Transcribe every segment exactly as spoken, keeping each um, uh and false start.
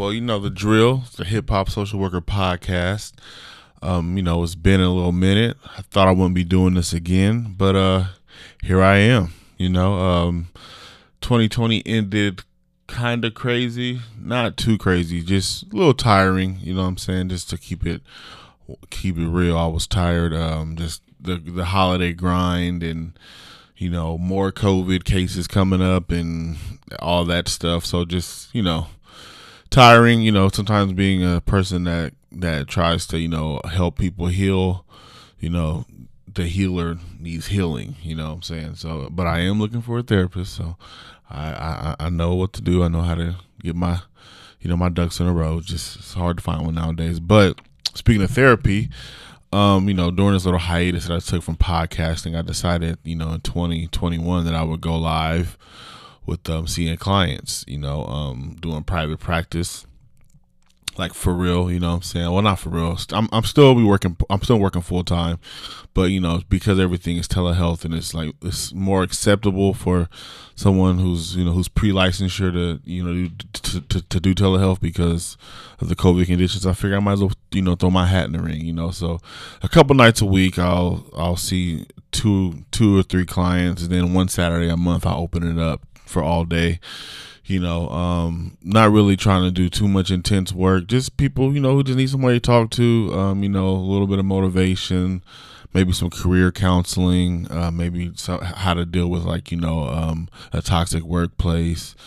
Well, you know the drill. It's the Hip Hop Social Worker Podcast. Um, you know, it's been a little minute. I thought I wouldn't be doing this again, but uh, here I am. You know, um, twenty twenty ended kind of crazy, not too crazy, just a little tiring. You know what I'm saying? Just to keep it keep it real, I was tired. Um, just the the holiday grind and you know more COVID cases coming up and all that stuff. So just you know. tiring, you know, sometimes being a person that, that tries to, you know, help people heal, you know, the healer needs healing, you know what I'm saying? So, but I am looking for a therapist, so I, I, I know what to do. I know how to get my, you know, my ducks in a row. Just, it's hard to find one nowadays. But speaking of therapy, um, you know, during this little hiatus that I took from podcasting, I decided, you know, in twenty twenty-one that I would go live with um, seeing clients, you know, um, doing private practice, like for real, you know what I'm saying? Well, not for real. I'm I'm still be working. I'm still working full time, but you know, because everything is telehealth and it's like it's more acceptable for someone who's you know who's pre-licensure to you know to, to to do telehealth because of the COVID conditions. I figure I might as well you know throw my hat in the ring, you know. So a couple nights a week, I'll I'll see two two or three clients, and then one Saturday a month I'll open it up for all day, you know, um, not really trying to do too much intense work, just people, you know, who just need somebody to talk to, um, you know, a little bit of motivation, maybe some career counseling, uh, maybe some, how to deal with like, you know, um, a toxic workplace.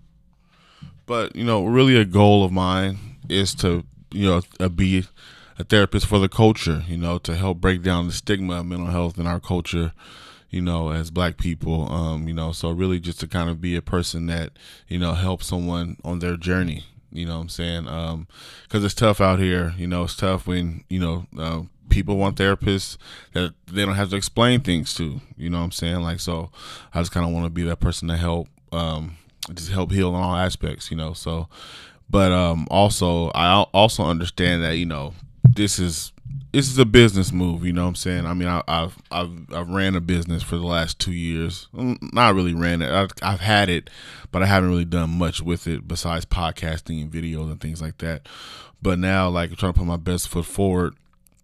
But, you know, really a goal of mine is to, you know, uh, be a therapist for the culture, you know, to help break down the stigma of mental health in our culture, you know, as black people, um, you know, so really just to kind of be a person that, you know, helps someone on their journey, you know what I'm saying? Um, cause it's tough out here, you know, it's tough when, you know, uh, people want therapists that they don't have to explain things to, you know what I'm saying? Like, so I just kind of want to be that person to help, um, just help heal in all aspects, you know, so, but, um, also, I also understand that, you know, this is, this is a business move, you know what I'm saying? I mean, I, I've, I've, I've ran a business for the last two years. Not really ran it. I've, I've had it, but I haven't really done much with it besides podcasting and videos and things like that. But now, like, I'm trying to put my best foot forward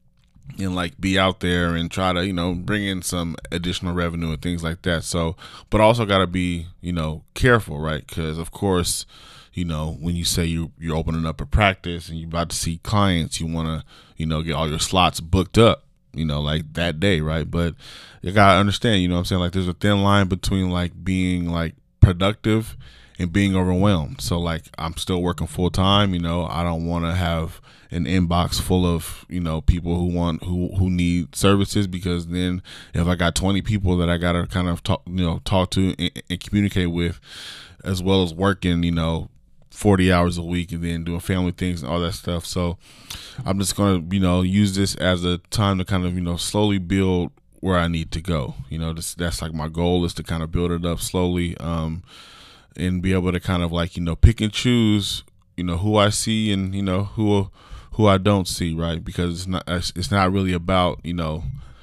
and like be out there and try to, you know, bring in some additional revenue and things like that. So, but also got to be, you know, careful, right? Because of course, you know, when you say you, you're opening up a practice and you're about to see clients, you want to, you know, get all your slots booked up, you know, like that day, right? But you got to understand, you know what I'm saying? Like there's a thin line between like being like productive and being overwhelmed. So like I'm still working full time, you know, I don't want to have an inbox full of, you know, people who want, who, who need services, because then if I got twenty people that I got to kind of talk, you know, talk to and, and communicate with, as well as working, you know, forty hours a week and then doing family things and all that stuff. So I'm just going to, you know, use this as a time to kind of, you know, slowly build where I need to go. You know, this, that's like my goal is to kind of build it up slowly, um, and be able to kind of like, you know, pick and choose, you know, who I see and, you know, who, who I don't see, right? Because it's not, it's not really about, you know,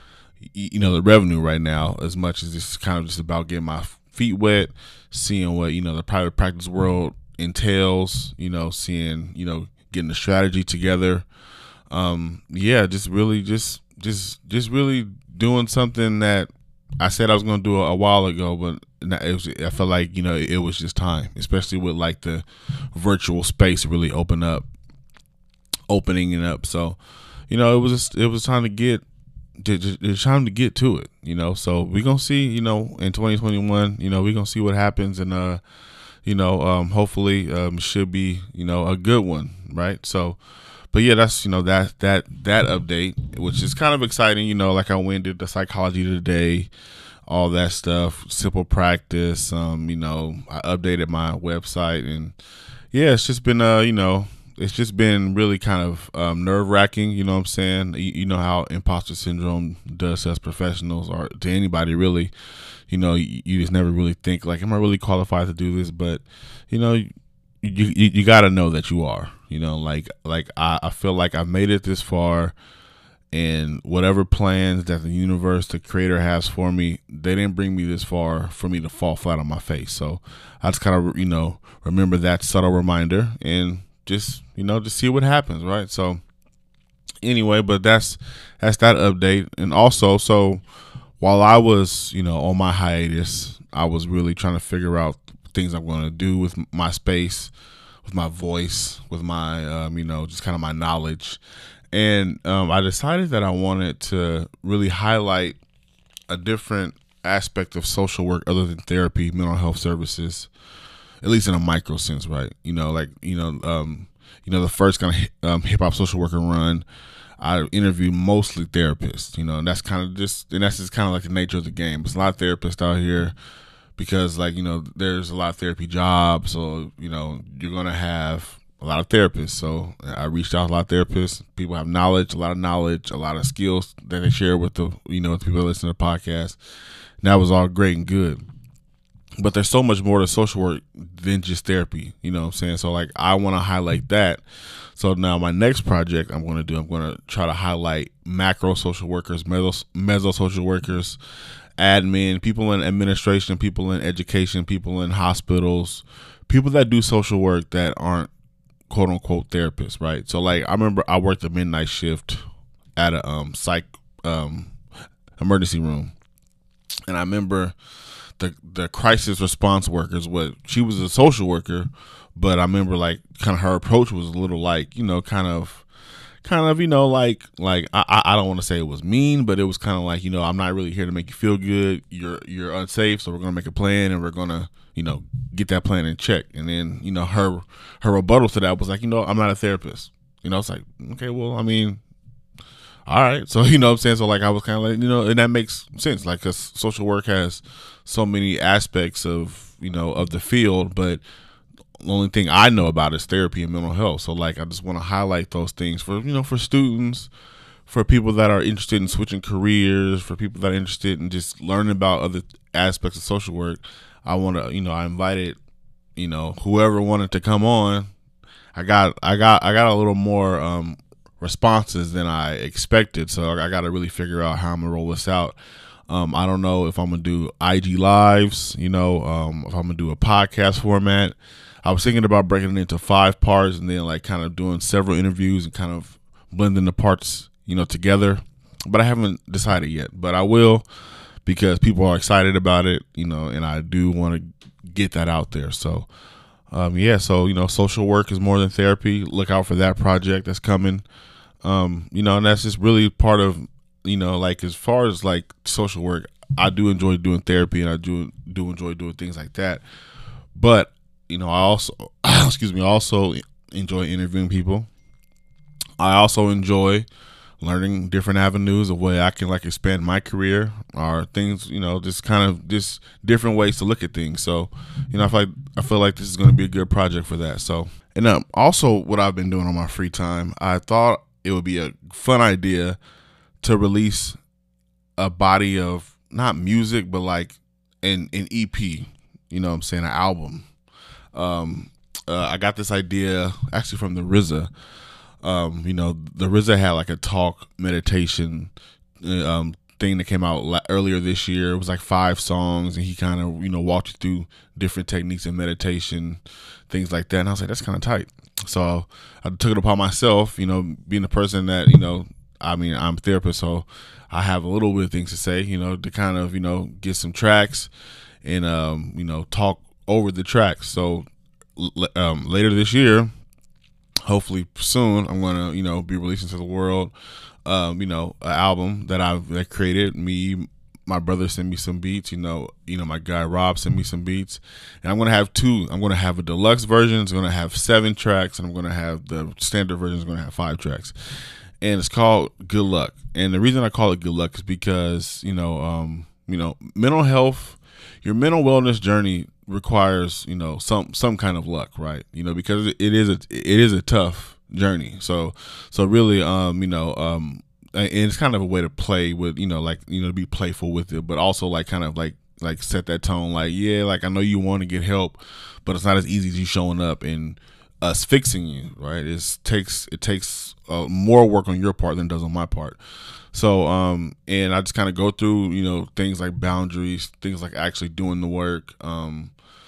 you know, the revenue right now as much as it's kind of just about getting my feet wet, seeing what, you know, the private practice world entails, you know, seeing, you know, getting the strategy together. Um, yeah, just really, just, just, just really doing something that I said I was going to do a, a while ago, but it was, I felt like, you know, it, it was just time, especially with like the virtual space really open up, opening it up. So, you know, it was, just, it was time to get, it's time to get to it, you know, so we're going to see, you know, in twenty twenty-one, you know, we're going to see what happens and, uh, you know, um, hopefully, um, should be, you know, a good one. Right. So, but yeah, that's, you know, that, that, that update, which is kind of exciting, you know, like I went did the psychology today, all that stuff, simple practice. Um, you know, I updated my website and yeah, it's just been, uh, you know, it's just been really kind of, um, nerve wracking. You know what I'm saying? You, you know how imposter syndrome does to us professionals or to anybody really. You know, you, you just never really think like, am I really qualified to do this? But, you know, you you, you got to know that you are, you know, like, like I, I feel like I've made it this far and whatever plans that the universe, the creator has for me, they didn't bring me this far for me to fall flat on my face. So I just kind of, you know, remember that subtle reminder and just, you know, just see what happens, right? So anyway, but that's that's that update. And also, so while I was, you know, on my hiatus, I was really trying to figure out things I'm going to do with my space, with my voice, with my, um, you know, just kind of my knowledge. And um, I decided that I wanted to really highlight a different aspect of social work other than therapy, mental health services, at least in a micro sense, right? You know, like, you know, um, you know, the first kind of um, hip hop social worker run, I interviewed mostly therapists, you know, and that's kind of just, and that's just kind of like the nature of the game. There's a lot of therapists out here because, like, you know, there's a lot of therapy jobs. So, you know, you're going to have a lot of therapists. So I reached out to a lot of therapists. People have knowledge, a lot of knowledge, a lot of skills that they share with the, you know, the people that listen to the podcast. And that was all great and good. But there's so much more to social work than just therapy, you know what I'm saying? So, like, I want to highlight that. So now my next project I'm going to do, I'm going to try to highlight macro social workers, meso, meso social workers, admin, people in administration, people in education, people in hospitals, people that do social work that aren't quote unquote therapists, right? So, like, I remember I worked a midnight shift at a um, psych um, emergency room. And I remember the the crisis response workers, what she was a social worker, but I remember, like, kind of her approach was a little, like, you know, kind of, kind of, you know, like, like I, I don't want to say it was mean, but it was kind of like, you know, I'm not really here to make you feel good. You're, you're unsafe. So we're going to make a plan and we're going to, you know, get that plan in check. And then, you know, her, her rebuttal to that was like, you know, I'm not a therapist. You know, it's like, okay, well, I mean, all right. So, you know what I'm saying? So, like, I was kind of like, you know, and that makes sense. Like, because social work has so many aspects of, you know, of the field, but the only thing I know about is therapy and mental health. So, like, I just want to highlight those things for, you know, for students, for people that are interested in switching careers, for people that are interested in just learning about other aspects of social work. I want to, you know, I invited, you know, whoever wanted to come on. I got, I got, I got a little more um, responses than I expected. So I got to really figure out how I'm gonna roll this out. Um, I don't know if I'm gonna do I G lives, you know, um, if I'm gonna do a podcast format. I was thinking about breaking it into five parts and then, like, kind of doing several interviews and kind of blending the parts, you know, together. But I haven't decided yet. But I will, because people are excited about it, you know, and I do want to get that out there. So, um, yeah, so, you know, social work is more than therapy. Look out for that project that's coming. Um, you know, and that's just really part of, you know, like, as far as, like, social work, I do enjoy doing therapy and I do do enjoy doing things like that. But, you know, I also, excuse me, I also enjoy interviewing people. I also enjoy learning different avenues of way I can, like, expand my career or things, you know, just kind of just different ways to look at things. So, you know, I feel like, I feel like this is going to be a good project for that. So, and um, also what I've been doing on my free time, I thought it would be a fun idea to release a body of not music, but like an, an E P, you know what I'm saying, an album. Um, uh, I got this idea actually from the R Z A. Um, you know, the R Z A had like a talk meditation um, thing that came out la- earlier this year. It was like five songs, and he kind of, you know, walked you through different techniques of meditation, things like that. And I was like, that's kind of tight. So I took it upon myself, you know, being a person that, you know, I mean, I'm a therapist, so I have a little bit of things to say, you know, to kind of, you know, get some tracks and, um, you know, talk over the tracks. So um, later this year, hopefully soon, I'm going to, you know, be releasing to the world, um, you know, an album that I've that created. Me, my brother sent me some beats, you know, you know, my guy Rob sent me some beats, and I'm going to have two. I'm going to have a deluxe version. It's going to have seven tracks, and I'm going to have the standard version is going to have five tracks. And it's called Good Luck. And the reason I call it Good Luck is because, you know, um, you know, mental health, your mental wellness journey requires, you know, some some kind of luck, right? You know, because it is a it is a tough journey. So so really, um, you know, um, and it's kind of a way to play with, you know, like, you know, to be playful with it, but also like kind of like like set that tone, like, yeah, like I know you want to get help, but it's not as easy as you showing up and us fixing you, right? It takes it takes uh, more work on your part than it does on my part. So, um, and I just kind of go through, you know, things like boundaries, things like actually doing the work, um,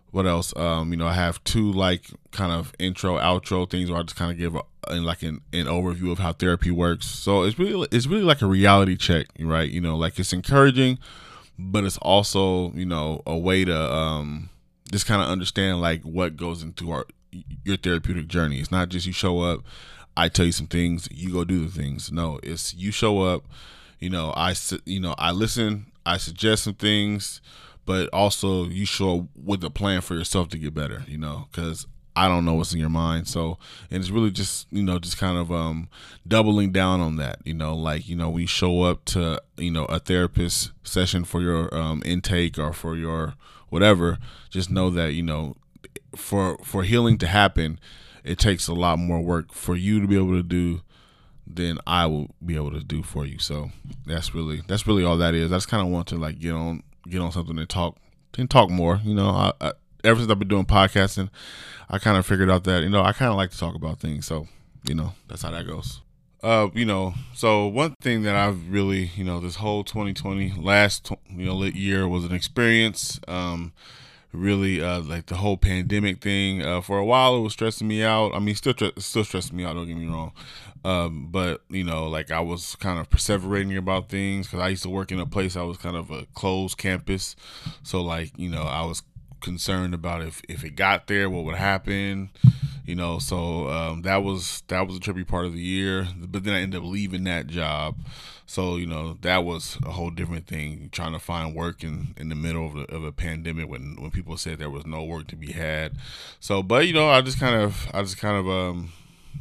what else? Um, you know, I have two like kind of intro, outro things where I just kind of give a, in like an, an overview of how therapy works. So it's really it's really like a reality check, right? You know, like it's encouraging, but it's also, you know, a way to um, just kind of understand like what goes into our your therapeutic journey. It's not just you show up, I tell you some things, you go do the things. No, it's you show up, you know, I you know I listen, I suggest some things, but also you show up with a plan for yourself to get better. You know, because I don't know what's in your mind. So, and it's really just, you know, just kind of um, doubling down on that, you know, like, you know, when you show up to, you know, a therapist session for your um, intake or for your whatever, just know that, you know, for, for healing to happen, it takes a lot more work for you to be able to do than I will be able to do for you. So that's really, that's really all that is. I just kind of want to like get on, get on something and talk, and talk more, you know, I, I ever since I've been doing podcasting, I kind of figured out that, you know, I kind of like to talk about things. So, you know, that's how that goes. Uh, you know, so one thing that I've really, you know, this whole twenty twenty last, you know, year was an experience. Um, really, uh, like the whole pandemic thing, uh, for a while it was stressing me out. I mean, still, still stressing me out. Don't get me wrong. Um, but you know, like I was kind of perseverating about things because I used to work in a place I was kind of a closed campus. So like, you know, I was concerned about if, if it got there, what would happen, you know, so um, that was that was a trippy part of the year, but then I ended up leaving that job, so you know that was a whole different thing, trying to find work in, in the middle of, the, of a pandemic when, when people said there was no work to be had. So but you know I just kind of I just kind of um,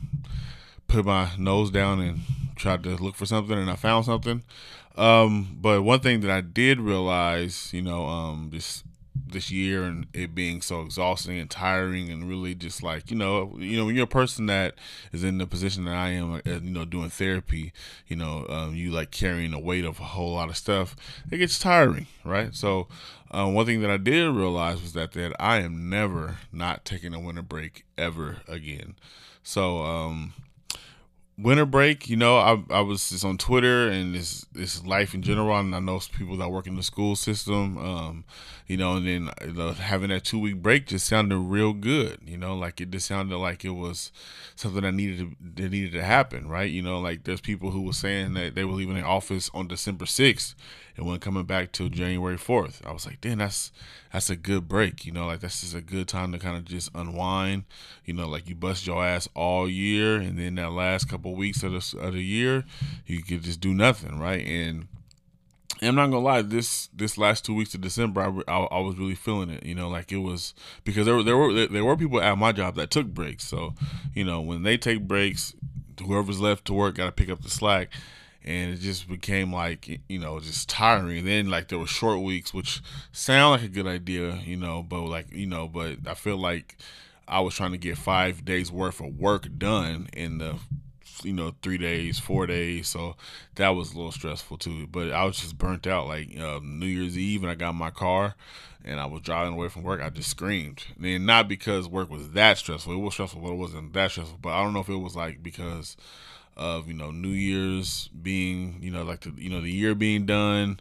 put my nose down and tried to look for something, and I found something. Um, but one thing that I did realize, you know, um, this this year and it being so exhausting and tiring and really just like, you know, you know, when you're a person that is in the position that I am, uh, you know, doing therapy, you know, um, you like carrying the weight of a whole lot of stuff, it gets tiring, right? So uh, one thing that I did realize was that, that I am never not taking a winter break ever again. So, um, winter break, you know, I I was just on Twitter and this this life in general, and I know some people that work in the school system, um, you know, and then you know, having that two week break just sounded real good, you know, like it just sounded like it was something that needed to that needed to happen, right? You know, like there's people who were saying that they were leaving the office on December sixth and weren't coming back till January fourth. I was like, damn, that's that's a good break, you know, like that's just a good time to kind of just unwind, you know, like you bust your ass all year, and then that last couple weeks of the, of the year, you could just do nothing, right? And, and I'm not gonna lie, this this last two weeks of December, I, I, I was really feeling it, you know, like it was because there were there were there were people at my job that took breaks, so you know when they take breaks, whoever's left to work got to pick up the slack. And it just became like, you know, just tiring. And then like there were short weeks, which sound like a good idea, you know, but like, you know, but I feel like I was trying to get five days worth of work done in the, you know, three days, four days. So that was a little stressful too. But I was just burnt out. Like uh, New Year's Eve, and I got in my car and I was driving away from work, I just screamed. And not because work was that stressful. It was stressful, but it wasn't that stressful. But I don't know if it was like because of, you know, New Year's being, you know, like the, you know, the year being done,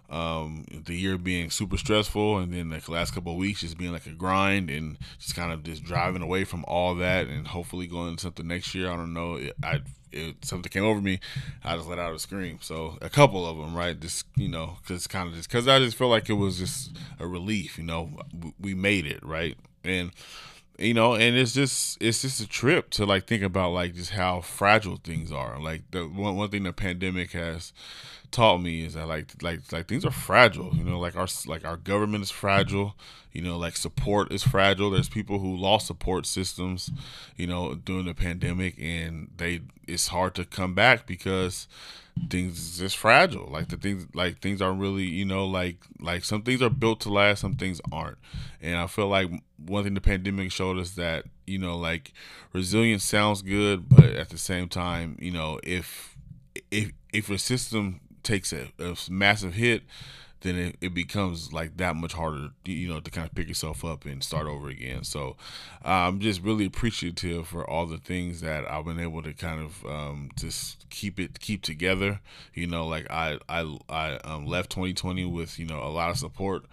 um, the year being super stressful, and then like the last couple of weeks just being like a grind and just kind of just driving away from all that and hopefully going into something next year. I don't know. It, I it, something came over me, I just let out a scream. So a couple of them, right? Just, you know, because kind of just because I just felt like it was just a relief. You know, we made it, right? And you know, and it's just it's just a trip to like think about like just how fragile things are. Like the one one thing the pandemic has taught me is that like like like things are fragile. You know, like our like our government is fragile. You know, like support is fragile. There's people who lost support systems, you know, during the pandemic, and they it's hard to come back because things is just fragile. Like the things like things are really, you know, like like some things are built to last, some things aren't. And I feel like one thing the pandemic showed us that, you know, like resilience sounds good, but at the same time, you know, if if if a system takes a, a massive hit, then it, it becomes like that much harder, you know, to kind of pick yourself up and start over again. So uh, I'm just really appreciative for all the things that I've been able to kind of um, just keep it, keep together. You know, like I, I, I um, left twenty twenty with, you know, a lot of support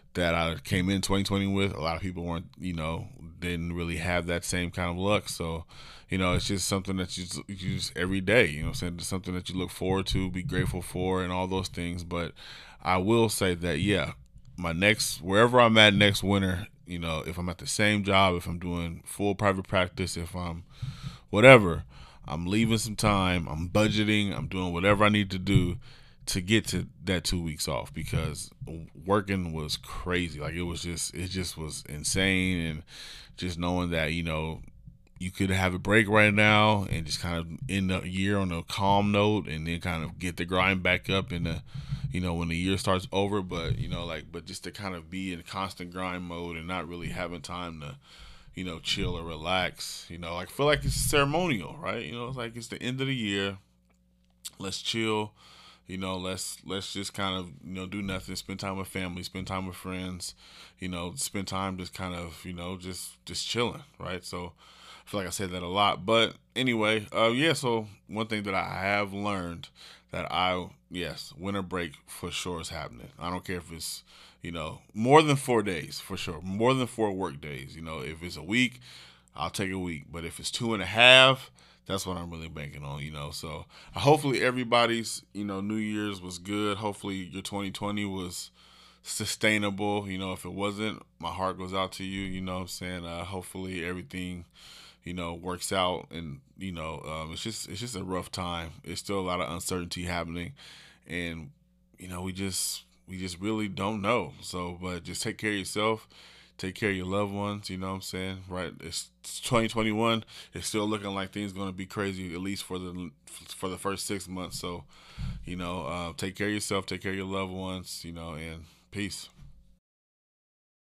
that I came in twenty twenty with. A lot of people weren't, you know, didn't really have that same kind of luck. So, you know, it's just something that you, you just every day, you know what I'm saying? It's something that you look forward to, be grateful for, and all those things. But I will say that, yeah, my next, wherever I'm at next winter, you know, if I'm at the same job, if I'm doing full private practice, if I'm whatever, I'm leaving some time, I'm budgeting, I'm doing whatever I need to do to get to that two weeks off, because working was crazy. Like it was just, it just was insane. And just knowing that, you know, you could have a break right now and just kind of end the year on a calm note, and then kind of get the grind back up in the, you know, when the year starts over. But, you know, like, but just to kind of be in constant grind mode and not really having time to, you know, chill or relax, you know, like feel like it's ceremonial, right? You know, it's like it's the end of the year. Let's chill. You know, let's let's just kind of, you know, do nothing, spend time with family, spend time with friends, you know, spend time just kind of, you know, just just chilling, right? So I feel like I said that a lot. But anyway, uh yeah, so one thing that I have learned, that I yes, winter break for sure is happening. I don't care if it's, you know, more than four days for sure. More than four work days. You know, if it's a week, I'll take a week. But if it's two and a half, that's what I'm really banking on, you know. So hopefully everybody's, you know, New Year's was good. Hopefully your twenty twenty was sustainable. You know, if it wasn't, my heart goes out to you, you know what I'm saying? Uh, hopefully everything, you know, works out. And, you know, um, it's just it's just a rough time. It's still a lot of uncertainty happening. And, you know, we just we just really don't know. So, but just take care of yourself. Take care of your loved ones, you know what I'm saying? Right? It's twenty twenty-one. It's still looking like things going to be crazy, at least for the for the first six months. So, you know, uh, take care of yourself, take care of your loved ones, you know, and peace.